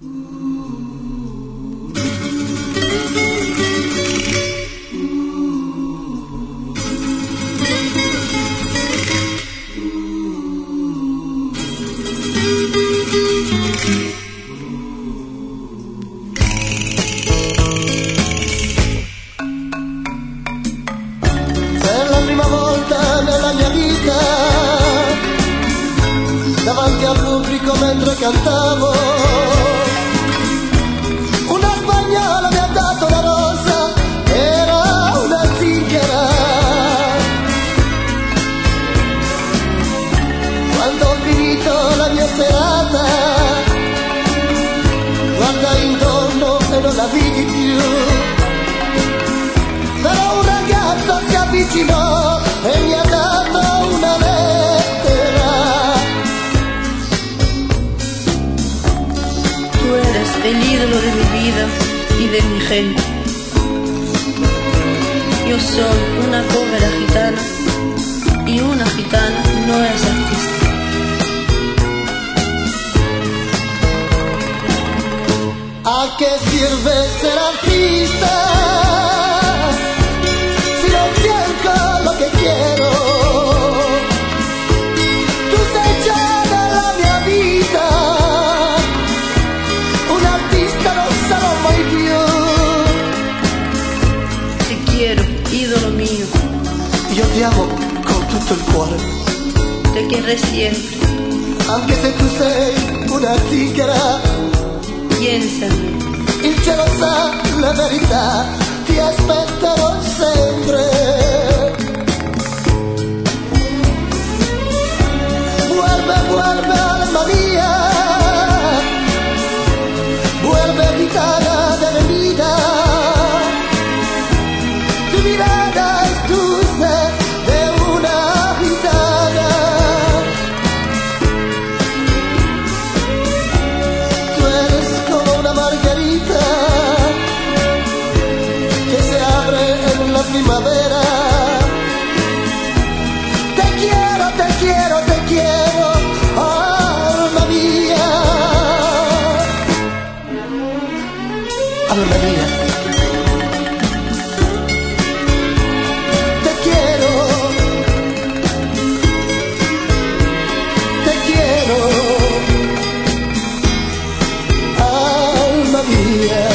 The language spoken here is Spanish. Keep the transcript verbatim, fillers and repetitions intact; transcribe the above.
Davanti al pubblico mentre cantavo, una spagnola mi ha dato una rosa, era una zingara. Quando ho finito la mia serata, guardai intorno e non la vidi più, però un ragazzo si avvicinò e mi ha dato una lettera. Tú eres el ídolo de mi vida y de mi gente. Yo soy una cobra gitana y una gitana no es artista. ¿A qué sirve ser artista si no quiero lo que quiero? Tu sei già nella mia vita, un artista non sarò mai più. Te quiero, ídolo mío. Io ti amo con tutto il cuore, te querré siempre, anche se tu sei una zingara. Piénsame. Il cielo sa la verità, ti aspetterò sempre. Vuelve, vuelve alma mía, vuelve gitana de mi vida. Tu mirada es dulce de una gitana. Tú eres como una margarita que se abre en la primavera. Te quiero, te quiero, te quiero, alma mía. Alma mía. Te quiero, te quiero, alma mía.